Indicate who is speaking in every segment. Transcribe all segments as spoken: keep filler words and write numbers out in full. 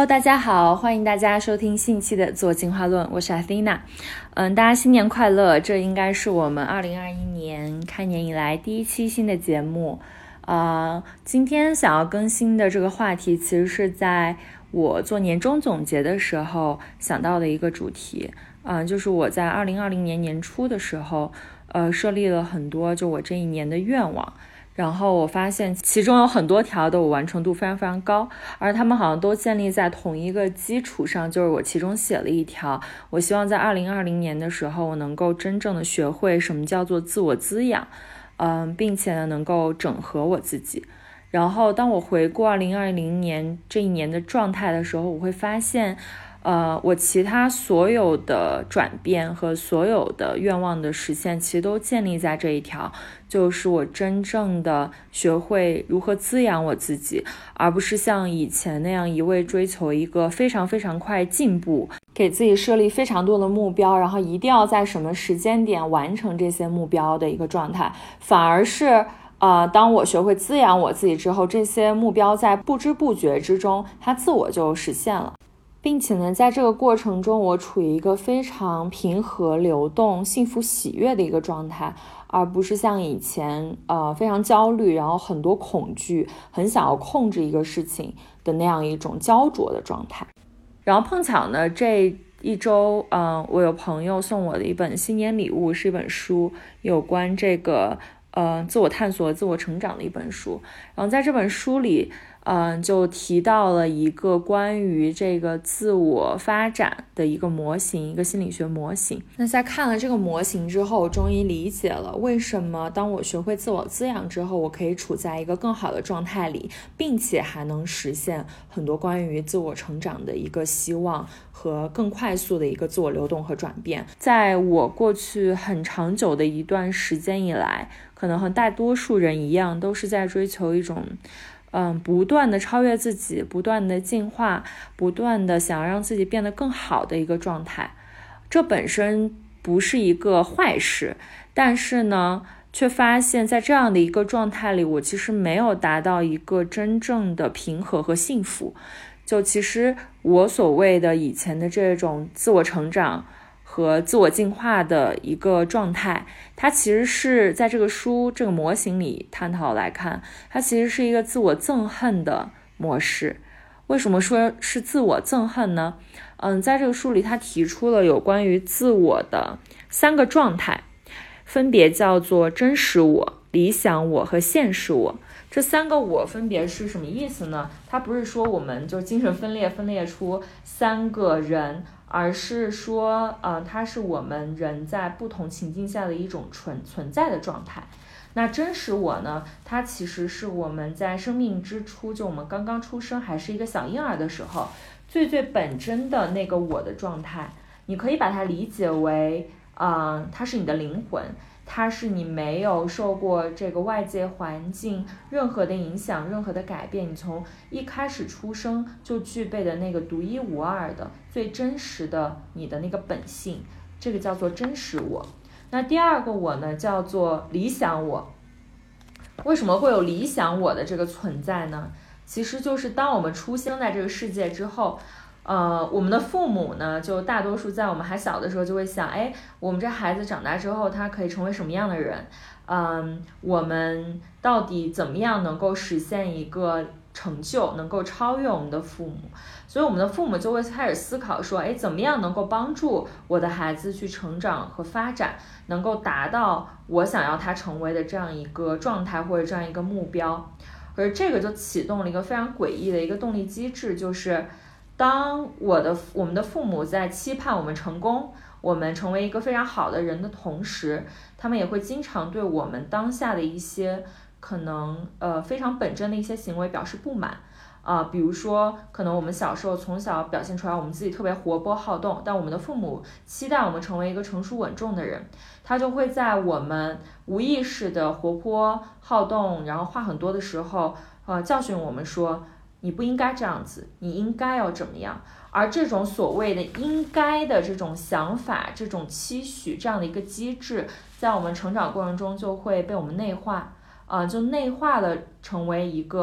Speaker 1: Hello， 大家好，欢迎大家收听新一期的自我进化论，我是 Athena。嗯，大家新年快乐！这应该是我们二零二一年开年以来第一期新的节目。呃，今天想要更新的这个话题，其实是在我做年终总结的时候想到的一个主题。嗯、呃，就是我在二零二零年年初的时候，呃，设立了很多就我这一年的愿望。然后我发现其中有很多条的我完成度非常非常高，而他们好像都建立在同一个基础上，就是我其中写了一条，我希望在二零二零年的时候我能够真正的学会什么叫做自我滋养，嗯，并且呢能够整合我自己。然后当我回顾二零二零年这一年的状态的时候，我会发现呃，我其他所有的转变和所有的愿望的实现，其实都建立在这一条，就是我真正的学会如何滋养我自己，而不是像以前那样一味追求一个非常非常快进步，给自己设立非常多的目标，然后一定要在什么时间点完成这些目标的一个状态。反而是呃，当我学会滋养我自己之后，这些目标在不知不觉之中，它自我就实现了。并且呢，在这个过程中，我处于一个非常平和、流动、幸福、喜悦的一个状态，而不是像以前呃非常焦虑，然后很多恐惧，很想要控制一个事情的那样一种焦灼的状态。然后碰巧呢，这一周，嗯、呃，我有朋友送我的一本新年礼物，是一本书，有关这个呃自我探索、自我成长的一本书。然后在这本书里，嗯，就提到了一个关于这个自我发展的一个模型，一个心理学模型。那在看了这个模型之后，我终于理解了为什么当我学会自我滋养之后，我可以处在一个更好的状态里，并且还能实现很多关于自我成长的一个希望和更快速的一个自我流动和转变。在我过去很长久的一段时间以来，可能和大多数人一样，都是在追求一种嗯，不断的超越自己，不断的进化，不断的想要让自己变得更好的一个状态。这本身不是一个坏事，但是呢，却发现在这样的一个状态里，我其实没有达到一个真正的平和和幸福。就其实我所谓的以前的这种自我成长和自我进化的一个状态，它其实是在这个书这个模型里探讨来看，它其实是一个自我憎恨的模式。为什么说是自我憎恨呢？嗯，在这个书里他提出了有关于自我的三个状态，分别叫做真实我、理想我和现实我。这三个我分别是什么意思呢？它不是说我们就精神分裂分裂出三个人，而是说呃，它是我们人在不同情境下的一种存存在的状态。那真实我呢，它其实是我们在生命之初，就我们刚刚出生还是一个小婴儿的时候，最最本真的那个我的状态。你可以把它理解为呃，它是你的灵魂，它是你没有受过这个外界环境任何的影响，任何的改变，你从一开始出生就具备的那个独一无二的最真实的你的那个本性，这个叫做真实我。那第二个我呢，叫做理想我。为什么会有理想我的这个存在呢？其实就是当我们出生在这个世界之后，呃，我们的父母呢，就大多数在我们还小的时候就会想，哎，我们这孩子长大之后，他可以成为什么样的人？嗯，我们到底怎么样能够实现一个成就，能够超越我们的父母？所以我们的父母就会开始思考说，哎，怎么样能够帮助我的孩子去成长和发展，能够达到我想要他成为的这样一个状态或者这样一个目标？而这个就启动了一个非常诡异的一个动力机制，就是当我的我们的父母在期盼我们成功，我们成为一个非常好的人的同时，他们也会经常对我们当下的一些可能呃非常本真的一些行为表示不满。啊、呃，比如说可能我们小时候从小表现出来我们自己特别活泼好动，但我们的父母期待我们成为一个成熟稳重的人，他就会在我们无意识的活泼好动，然后话很多的时候呃教训我们说，你不应该这样子，你应该要怎么样。而这种所谓的应该的这种想法，这种期许，这样的一个机制，在我们成长过程中就会被我们内化，呃，就内化了成为一个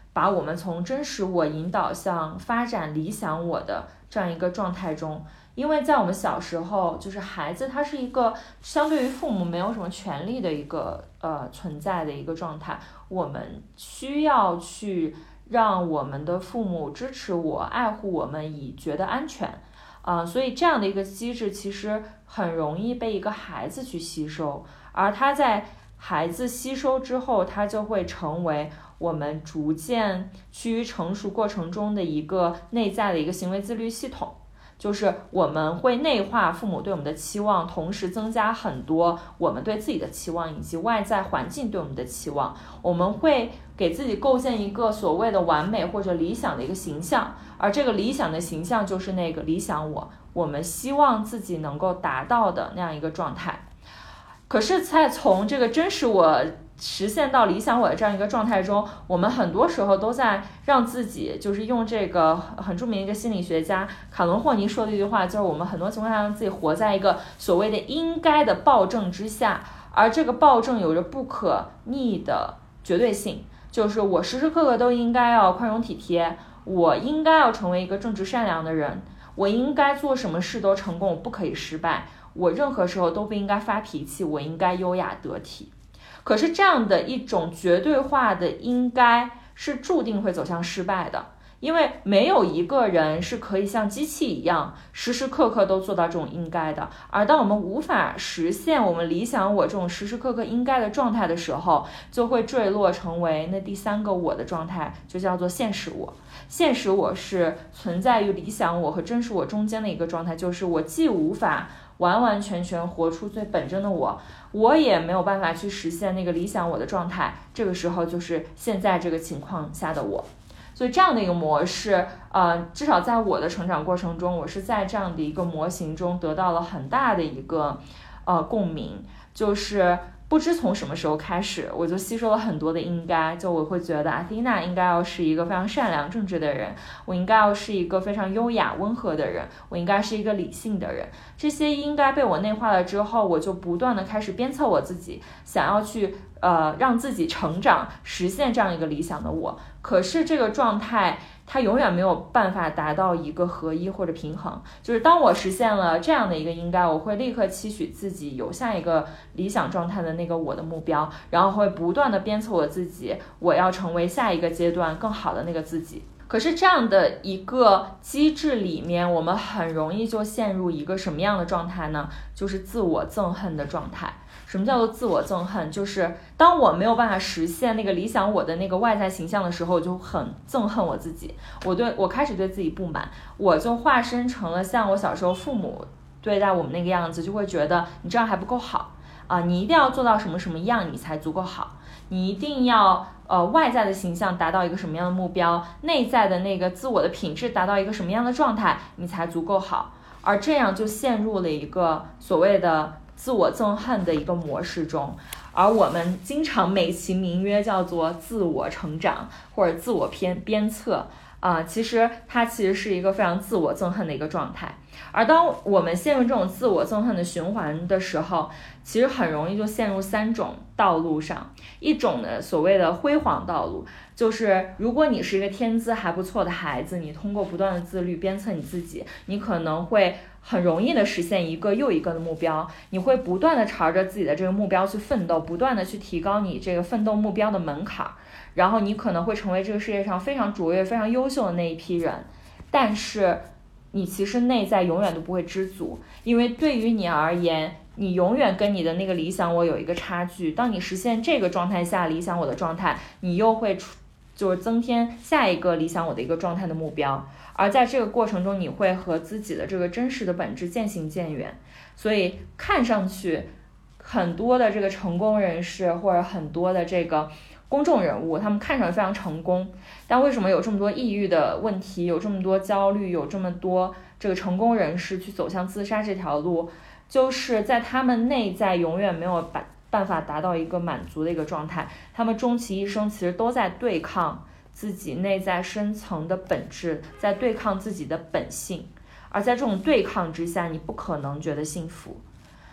Speaker 1: 把我们从真实我引导向发展理想我的这样一个状态中。因为在我们小时候，就是孩子他是一个相对于父母没有什么权利的一个呃存在的一个状态，我们需要去让我们的父母支持我、爱护我们，以觉得安全。啊、呃，所以这样的一个机制其实很容易被一个孩子去吸收，而他在孩子吸收之后，他就会成为我们逐渐趋于成熟过程中的一个内在的一个行为自律系统。就是我们会内化父母对我们的期望，同时增加很多我们对自己的期望，以及外在环境对我们的期望。我们会给自己构建一个所谓的完美或者理想的一个形象，而这个理想的形象就是那个理想我，我们希望自己能够达到的那样一个状态。可是在从这个真实我实现到理想我的这样一个状态中，我们很多时候都在让自己，就是用这个很著名的一个心理学家卡伦霍尼说的一句话，就是我们很多情况下让自己活在一个所谓的应该的暴政之下，而这个暴政有着不可逆的绝对性，就是我时时刻刻都应该要宽容体贴，我应该要成为一个正直善良的人，我应该做什么事都成功，我不可以失败，我任何时候都不应该发脾气，我应该优雅得体。可是这样的一种绝对化的应该是注定会走向失败的，因为没有一个人是可以像机器一样时时刻刻都做到这种应该的。而当我们无法实现我们理想我这种时时刻刻应该的状态的时候，就会坠落成为那第三个我的状态，就叫做现实我。现实我是存在于理想我和真实我中间的一个状态，就是我既无法完完全全活出最本真的我，我也没有办法去实现那个理想我的状态，这个时候就是现在这个情况下的我。所以这样的一个模式，呃，至少在我的成长过程中，我是在这样的一个模型中得到了很大的一个呃共鸣，就是不知从什么时候开始，我就吸收了很多的应该，就我会觉得阿蒂娜应该要是一个非常善良正直的人，我应该要是一个非常优雅温和的人，我应该是一个理性的人。这些应该被我内化了之后，我就不断的开始鞭策我自己，想要去呃让自己成长，实现这样一个理想的我。可是这个状态它永远没有办法达到一个合一或者平衡，就是当我实现了这样的一个应该，我会立刻期许自己有下一个理想状态的那个我的目标，然后会不断的鞭策我自己，我要成为下一个阶段更好的那个自己。可是这样的一个机制里面，我们很容易就陷入一个什么样的状态呢？就是自我憎恨的状态。什么叫做自我憎恨？就是当我没有办法实现那个理想我的那个外在形象的时候，我就很憎恨我自己，我对我开始对自己不满，我就化身成了像我小时候父母对待我们那个样子，就会觉得你这样还不够好啊，你一定要做到什么什么样你才足够好，你一定要呃外在的形象达到一个什么样的目标，内在的那个自我的品质达到一个什么样的状态，你才足够好。而这样就陷入了一个所谓的自我憎恨的一个模式中，而我们经常美其名曰叫做自我成长或者自我鞭鞭策啊、呃，其实它其实是一个非常自我憎恨的一个状态。而当我们陷入这种自我憎恨的循环的时候，其实很容易就陷入三种道路上。一种呢，所谓的辉煌道路，就是如果你是一个天资还不错的孩子，你通过不断的自律鞭策你自己，你可能会很容易的实现一个又一个的目标，你会不断的朝着自己的这个目标去奋斗，不断的去提高你这个奋斗目标的门槛，然后你可能会成为这个世界上非常卓越非常优秀的那一批人。但是你其实内在永远都不会知足，因为对于你而言，你永远跟你的那个理想我有一个差距。当你实现这个状态下理想我的状态，你又会就是增添下一个理想我的一个状态的目标，而在这个过程中，你会和自己的这个真实的本质渐行渐远。所以看上去很多的这个成功人士或者很多的这个公众人物，他们看上去非常成功，但为什么有这么多抑郁的问题，有这么多焦虑，有这么多这个成功人士去走向自杀这条路，就是在他们内在永远没有办法达到一个满足的一个状态，他们终其一生其实都在对抗自己内在深层的本质，在对抗自己的本性，而在这种对抗之下，你不可能觉得幸福。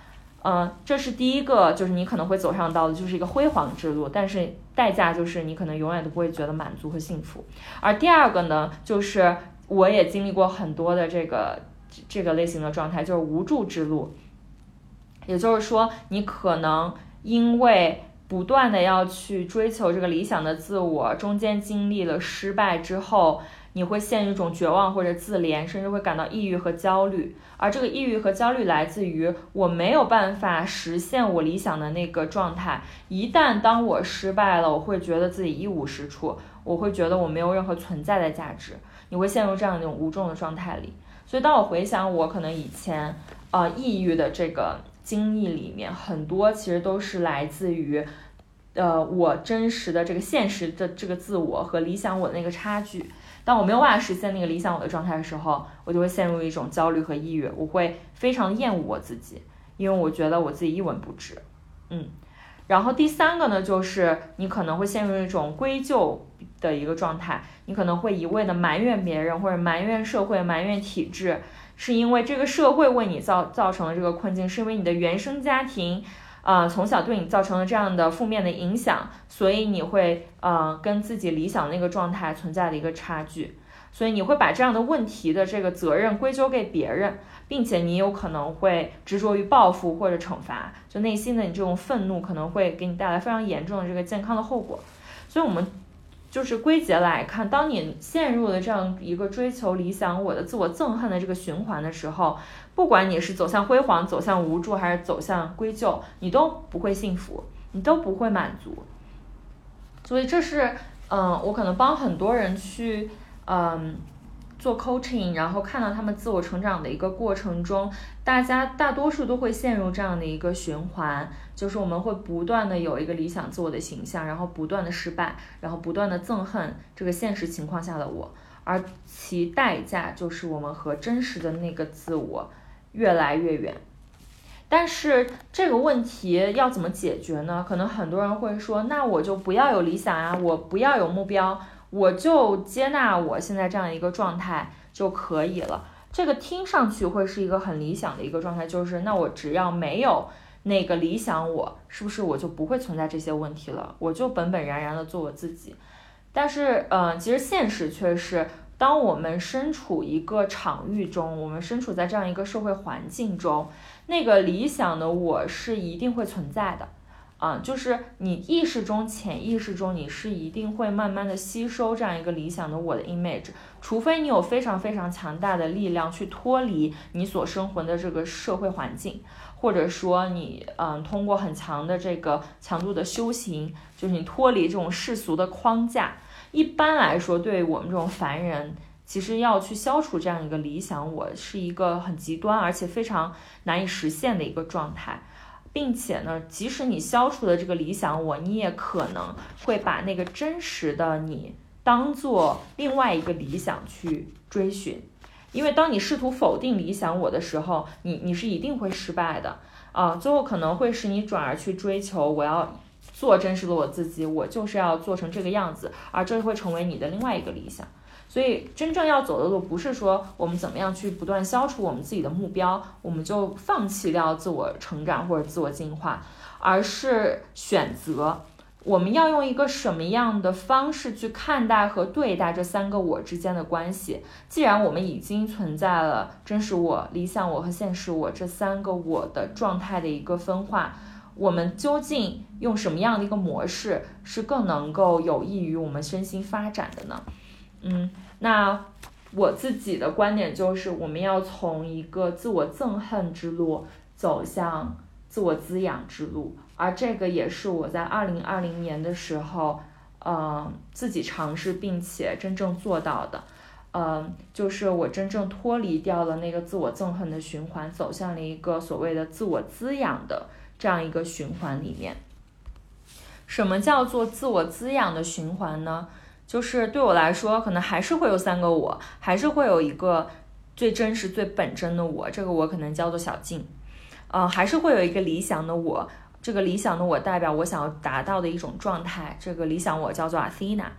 Speaker 1: 呃，这是第一个，就是你可能会走上道的，就是一个辉煌之路，但是代价就是你可能永远都不会觉得满足和幸福。而第二个呢，就是我也经历过很多的这个这个类型的状态，就是无助之路。也就是说，你可能因为不断的要去追求这个理想的自我，中间经历了失败之后，你会陷入一种绝望或者自怜，甚至会感到抑郁和焦虑。而这个抑郁和焦虑来自于我没有办法实现我理想的那个状态。一旦当我失败了，我会觉得自己一无是处，我会觉得我没有任何存在的价值，你会陷入这样一种无助的状态里。所以当我回想我可能以前呃抑郁的这个经历里面，很多其实都是来自于呃我真实的这个现实的这个自我和理想我的那个差距。当我没有办法实现那个理想我的状态的时候，我就会陷入一种焦虑和抑郁，我会非常厌恶我自己，因为我觉得我自己一文不值。嗯，然后第三个呢，就是你可能会陷入一种归咎的一个状态，你可能会一味的埋怨别人，或者埋怨社会，埋怨体制，是因为这个社会为你造造成了这个困境，是因为你的原生家庭啊、呃，从小对你造成了这样的负面的影响，所以你会呃跟自己理想那个状态存在的一个差距，所以你会把这样的问题的这个责任归咎给别人，并且你有可能会执着于报复或者惩罚，就内心的你这种愤怒可能会给你带来非常严重的这个健康的后果。所以我们就是归结来看，当你陷入了这样一个追求理想我的自我憎恨的这个循环的时候，不管你是走向辉煌，走向无助，还是走向归咎，你都不会幸福，你都不会满足。所以这是嗯、呃，我可能帮很多人去嗯做 coaching， 然后看到他们自我成长的一个过程中，大家大多数都会陷入这样的一个循环，就是我们会不断的有一个理想自我的形象，然后不断的失败，然后不断的憎恨这个现实情况下的我，而其代价就是我们和真实的那个自我越来越远。但是这个问题要怎么解决呢？可能很多人会说，那我就不要有理想啊，我不要有目标，我就接纳我现在这样一个状态就可以了。这个听上去会是一个很理想的一个状态，就是那我只要没有那个理想我，是不是我就不会存在这些问题了，我就本本然然的做我自己。但是呃，其实现实却是，当我们身处一个场域中，我们身处在这样一个社会环境中，那个理想的我是一定会存在的啊、呃，就是你意识中潜意识中你是一定会慢慢的吸收这样一个理想的我的 image， 除非你有非常非常强大的力量去脱离你所生活的这个社会环境，或者说你嗯通过很强的这个强度的修行，就是你脱离这种世俗的框架。一般来说，对于我们这种凡人，其实要去消除这样一个理想我，是一个很极端而且非常难以实现的一个状态。并且呢，即使你消除了这个理想我，你也可能会把那个真实的你当做另外一个理想去追寻。因为当你试图否定理想我的时候，你你是一定会失败的啊、呃，最后可能会使你转而去追求我要做真实的我自己，我就是要做成这个样子，而这会成为你的另外一个理想。所以真正要走的路，不是说我们怎么样去不断消除我们自己的目标，我们就放弃掉自我成长或者自我进化，而是选择我们要用一个什么样的方式去看待和对待这三个我之间的关系。既然我们已经存在了真实我、理想我和现实我这三个我的状态的一个分化，我们究竟用什么样的一个模式是更能够有益于我们身心发展的呢？嗯，那我自己的观点就是，我们要从一个自我憎恨之路走向自我滋养之路，而这个也是我在二零二零年的时候，呃，自己尝试并且真正做到的。呃，就是我真正脱离掉了那个自我憎恨的循环，走向了一个所谓的自我滋养的这样一个循环里面。什么叫做自我滋养的循环呢？就是对我来说，可能还是会有三个我，还是会有一个最真实最本真的我，这个我可能叫做小静，呃，还是会有一个理想的我，这个理想的我代表我想要达到的一种状态，这个理想我叫做 Athena。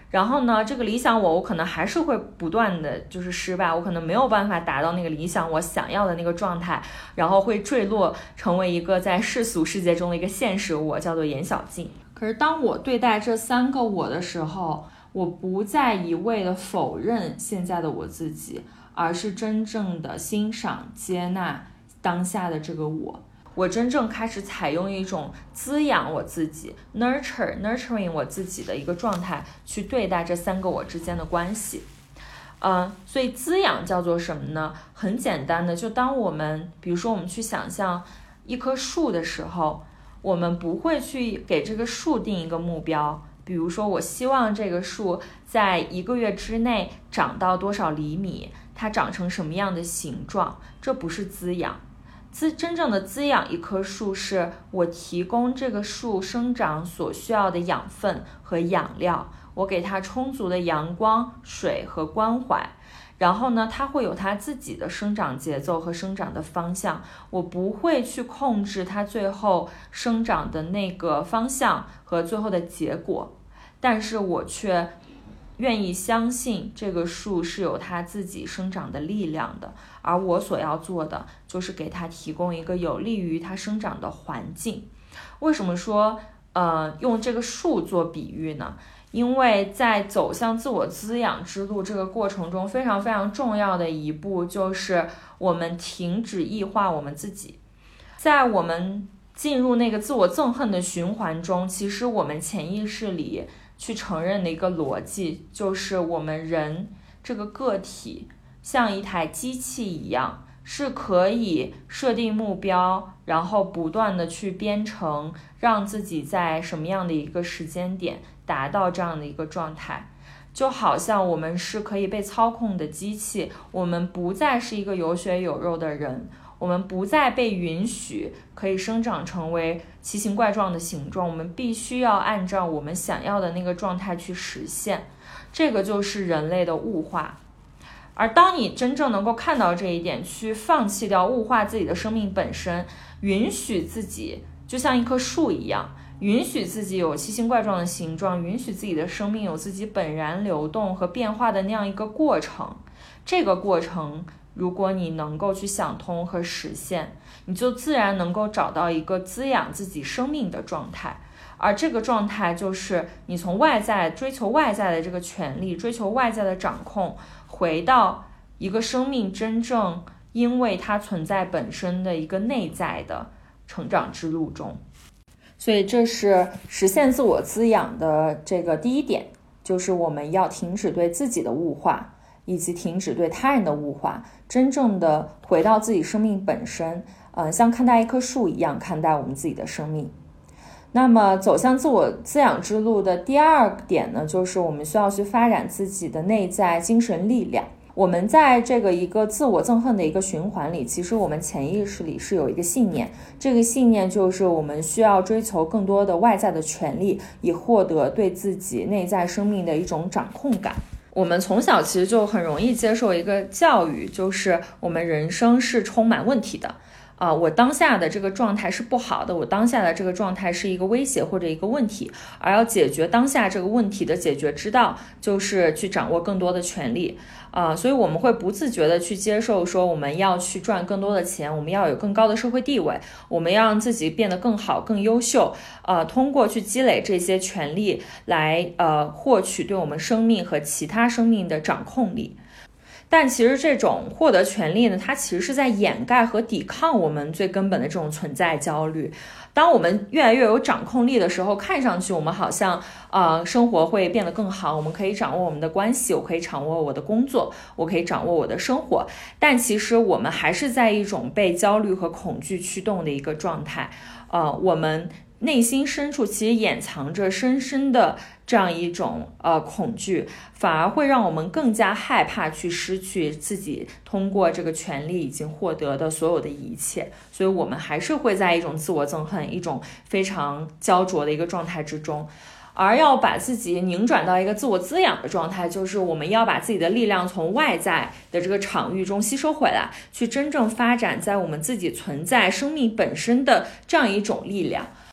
Speaker 1: 然后呢，这个理想我我可能还是会不断的就是失败，我可能没有办法达到那个理想我想要的那个状态，然后会坠落成为一个在世俗世界中的一个现实我，叫做严小静。可是当我对待这三个我的时候，我不再一味的否认现在的我自己，而是真正的欣赏接纳当下的这个我。我真正开始采用一种滋养我自己 nurture nurturing 我自己的一个状态去对待这三个我之间的关系。呃，所以滋养叫做什么呢？很简单的，就当我们比如说我们去想象一棵树的时候，我们不会去给这个树定一个目标，比如说我希望这个树在一个月之内长到多少厘米，它长成什么样的形状，这不是滋养。滋真正的滋养一棵树，是我提供这个树生长所需要的养分和养料，我给它充足的阳光、水和关怀，然后呢，它会有它自己的生长节奏和生长的方向，我不会去控制它最后生长的那个方向和最后的结果，但是我却愿意相信这个树是有它自己生长的力量的，而我所要做的就是给它提供一个有利于它生长的环境。为什么说呃用这个树做比喻呢？因为在走向自我滋养之路这个过程中，非常非常重要的一步就是我们停止异化我们自己。在我们进入那个自我憎恨的循环中，其实我们潜意识里去承认的一个逻辑，就是我们人这个个体像一台机器一样，是可以设定目标，然后不断的去编程，让自己在什么样的一个时间点达到这样的一个状态。就好像我们是可以被操控的机器，我们不再是一个有血有肉的人，我们不再被允许可以生长成为奇形怪状的形状，我们必须要按照我们想要的那个状态去实现。这个就是人类的物化。而当你真正能够看到这一点，去放弃掉物化自己的生命本身，允许自己就像一棵树一样，允许自己有奇形怪状的形状，允许自己的生命有自己本然流动和变化的那样一个过程。这个过程如果你能够去想通和实现，你就自然能够找到一个滋养自己生命的状态。而这个状态就是你从外在追求外在的这个权利，追求外在的掌控，回到一个生命真正因为它存在本身的一个内在的成长之路中。所以这是实现自我滋养的这个第一点，就是我们要停止对自己的物化，以及停止对他人的物化，真正的回到自己生命本身，呃，像看待一棵树一样看待我们自己的生命。那么走向自我滋养之路的第二点呢，就是我们需要去发展自己的内在精神力量。我们在这个一个自我憎恨的一个循环里，其实我们潜意识里是有一个信念，这个信念就是我们需要追求更多的外在的权利，以获得对自己内在生命的一种掌控感。我们从小其实就很容易接受一个教育，就是我们人生是充满问题的啊、呃，我当下的这个状态是不好的，我当下的这个状态是一个威胁或者一个问题，而要解决当下这个问题的解决之道，就是去掌握更多的权利啊、呃，所以我们会不自觉的去接受说，我们要去赚更多的钱，我们要有更高的社会地位，我们要让自己变得更好、更优秀，呃，通过去积累这些权利来呃获取对我们生命和其他生命的掌控力。但其实这种获得权利呢，它其实是在掩盖和抵抗我们最根本的这种存在焦虑。当我们越来越有掌控力的时候，看上去我们好像呃生活会变得更好，我们可以掌握我们的关系，我可以掌握我的工作，我可以掌握我的生活，但其实我们还是在一种被焦虑和恐惧驱动的一个状态。呃，我们内心深处其实掩藏着深深的这样一种呃恐惧，反而会让我们更加害怕去失去自己通过这个权利已经获得的所有的一切，所以我们还是会在一种自我憎恨、一种非常焦灼的一个状态之中。而要把自己拧转到一个自我滋养的状态，就是我们要把自己的力量从外在的这个场域中吸收回来，去真正发展在我们自己存在生命本身的这样一种力量。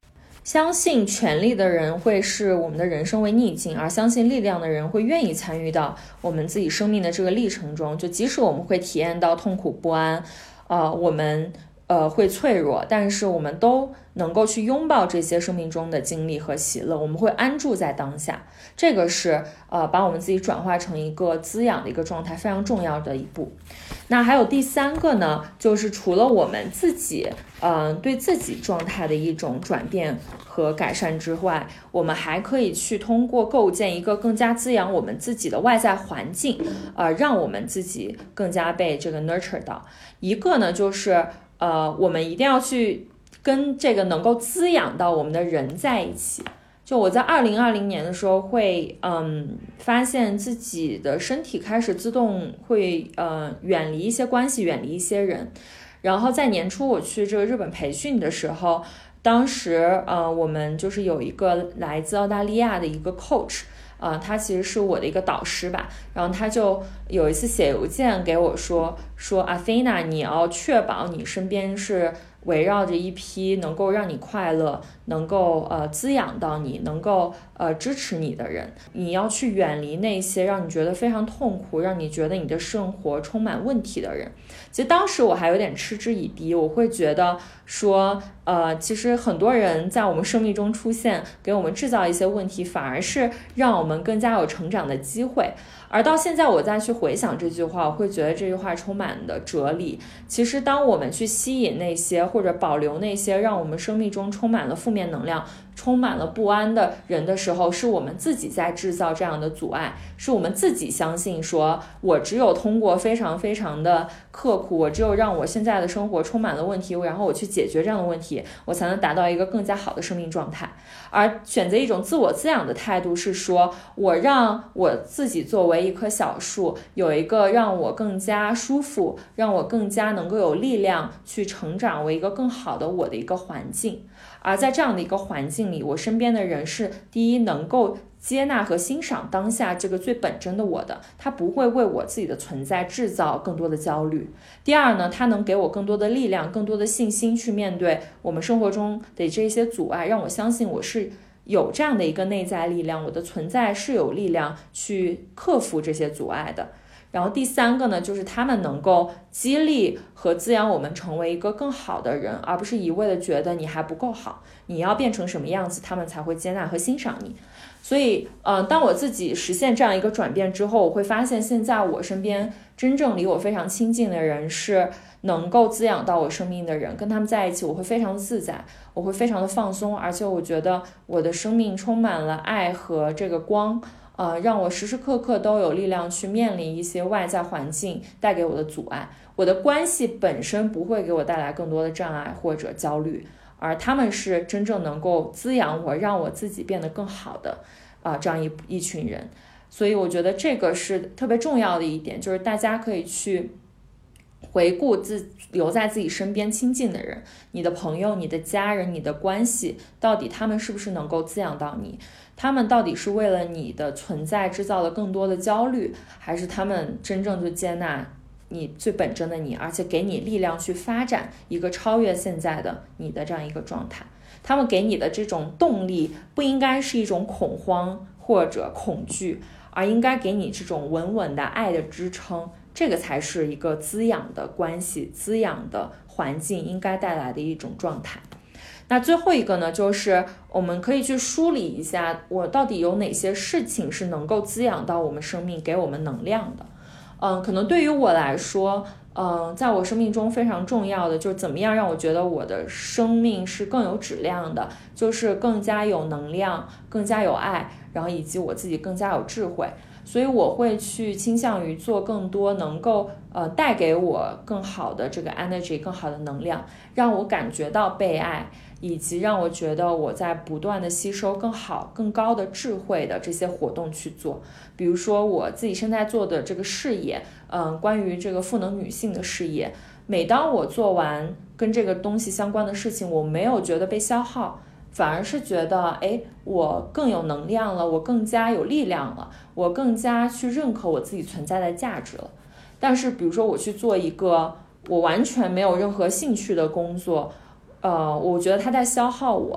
Speaker 1: 相信权力的人会视我们的人生为逆境，而相信力量的人会愿意参与到我们自己生命的这个历程中。就即使我们会体验到痛苦不安，呃，我们呃会脆弱，但是我们都能够去拥抱这些生命中的经历和喜乐，我们会安住在当下。这个是呃把我们自己转化成一个滋养的一个状态非常重要的一步。那还有第三个呢，就是除了我们自己嗯、呃、对自己状态的一种转变和改善之外，我们还可以去通过构建一个更加滋养我们自己的外在环境，呃让我们自己更加被这个 nurture 到。一个呢就是呃我们一定要去跟这个能够滋养到我们的人在一起。就我在二零二零年的时候会嗯发现自己的身体开始自动会呃远离一些关系，远离一些人。然后在年初我去这个日本培训的时候，当时呃我们就是有一个来自澳大利亚的一个 coach， 呃他其实是我的一个导师吧，然后他就有一次写邮件给我说说 Athena， 你要确保你身边是围绕着一批能够让你快乐，能够呃滋养到你，能够呃支持你的人。你要去远离那些让你觉得非常痛苦，让你觉得你的生活充满问题的人。其实当时我还有点嗤之以鼻，我会觉得说呃其实很多人在我们生命中出现，给我们制造一些问题，反而是让我们更加有成长的机会。而到现在我再去回想这句话，我会觉得这句话充满的哲理。其实当我们去吸引那些或者保留那些让我们生命中充满了负面能量，充满了不安的人的时候，是我们自己在制造这样的阻碍，是我们自己相信说我只有通过非常非常的刻苦，我只有让我现在的生活充满了问题，然后我去解决这样的问题，我才能达到一个更加好的生命状态。而选择一种自我滋养的态度是说，我让我自己作为一棵小树，有一个让我更加舒服，让我更加能够有力量去成长为一个更好的我的一个环境。而在这样的一个环境里，我身边的人是第一能够接纳和欣赏当下这个最本真的我的，他不会为我自己的存在制造更多的焦虑。第二呢，他能给我更多的力量，更多的信心去面对我们生活中的这些阻碍，让我相信我是有这样的一个内在力量，我的存在是有力量去克服这些阻碍的。然后第三个呢，就是他们能够激励和滋养我们成为一个更好的人，而不是一味的觉得你还不够好，你要变成什么样子他们才会接纳和欣赏你。所以呃，当我自己实现这样一个转变之后，我会发现现在我身边真正离我非常亲近的人是能够滋养到我生命的人，跟他们在一起我会非常自在，我会非常的放松，而且我觉得我的生命充满了爱和这个光，呃，让我时时刻刻都有力量去面临一些外在环境带给我的阻碍。我的关系本身不会给我带来更多的障碍或者焦虑，而他们是真正能够滋养我，让我自己变得更好的啊、呃，这样一一群人。所以我觉得这个是特别重要的一点，就是大家可以去回顾自留在自己身边亲近的人，你的朋友，你的家人，你的关系，到底他们是不是能够滋养到你，他们到底是为了你的存在制造了更多的焦虑，还是他们真正就接纳你最本真的你，而且给你力量去发展一个超越现在的你的这样一个状态。他们给你的这种动力不应该是一种恐慌或者恐惧，而应该给你这种稳稳的爱的支撑，这个才是一个滋养的关系，滋养的环境应该带来的一种状态。那最后一个呢，就是我们可以去梳理一下，我到底有哪些事情是能够滋养到我们生命，给我们能量的。嗯，可能对于我来说，嗯，在我生命中非常重要的就是怎么样让我觉得我的生命是更有质量的，就是更加有能量，更加有爱，然后以及我自己更加有智慧。所以我会去倾向于做更多能够呃带给我更好的这个 energy， 更好的能量，让我感觉到被爱，以及让我觉得我在不断的吸收更好更高的智慧的这些活动去做。比如说我自己现在做的这个事业，嗯、呃，关于这个赋能女性的事业，每当我做完跟这个东西相关的事情，我没有觉得被消耗，反而是觉得哎，我更有能量了，我更加有力量了，我更加去认可我自己存在的价值了。但是比如说我去做一个我完全没有任何兴趣的工作，呃，我觉得它在消耗我，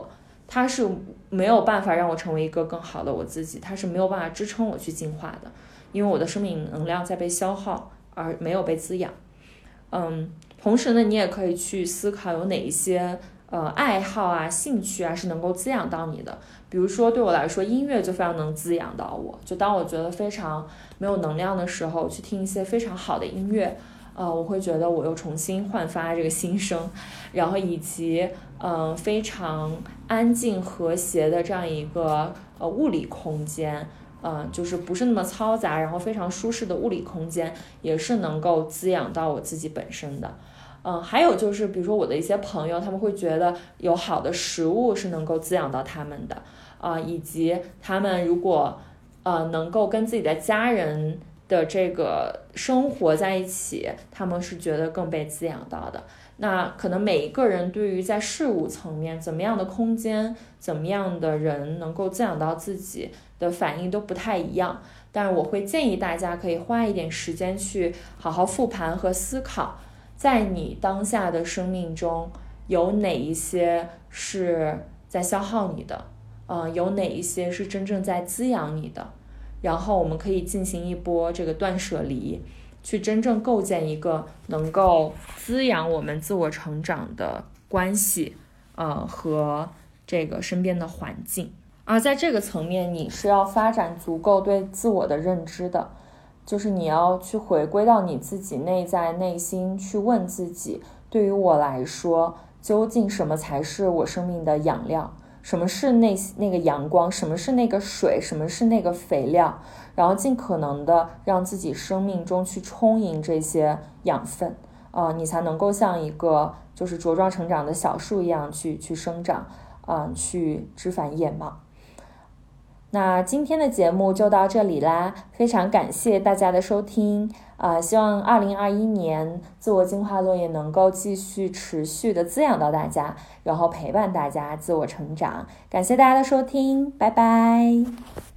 Speaker 1: 它是没有办法让我成为一个更好的我自己，它是没有办法支撑我去进化的，因为我的生命能量在被消耗而没有被滋养。嗯，同时呢，你也可以去思考有哪一些呃爱好啊、兴趣啊是能够滋养到你的。比如说对我来说，音乐就非常能滋养到我，就当我觉得非常没有能量的时候，去听一些非常好的音乐，呃，我会觉得我又重新焕发这个新生。然后以及嗯、呃、非常安静和谐的这样一个呃物理空间，呃，就是不是那么嘈杂，然后非常舒适的物理空间，也是能够滋养到我自己本身的。嗯，还有就是，比如说我的一些朋友，他们会觉得有好的食物是能够滋养到他们的，啊、呃，以及他们如果呃能够跟自己的家人的这个生活在一起，他们是觉得更被滋养到的。那可能每一个人对于在事物层面怎么样的空间，怎么样的人能够滋养到自己的反应都不太一样，但是我会建议大家可以花一点时间去好好复盘和思考，在你当下的生命中有哪一些是在消耗你的，呃，有哪一些是真正在滋养你的，然后我们可以进行一波这个断舍离，去真正构建一个能够滋养我们自我成长的关系，呃，和这个身边的环境。而在这个层面，你是要发展足够对自我的认知的，就是你要去回归到你自己内在内心，去问自己，对于我来说，究竟什么才是我生命的养料？什么是那那个阳光？什么是那个水？什么是那个肥料？然后尽可能的让自己生命中去充盈这些养分，啊、呃，你才能够像一个就是茁壮成长的小树一样去去生长，啊、呃，去枝繁叶茂。那今天的节目就到这里啦，非常感谢大家的收听，啊、呃，希望二零二一年自我进化论也能够继续持续的滋养到大家，然后陪伴大家自我成长。感谢大家的收听，拜拜。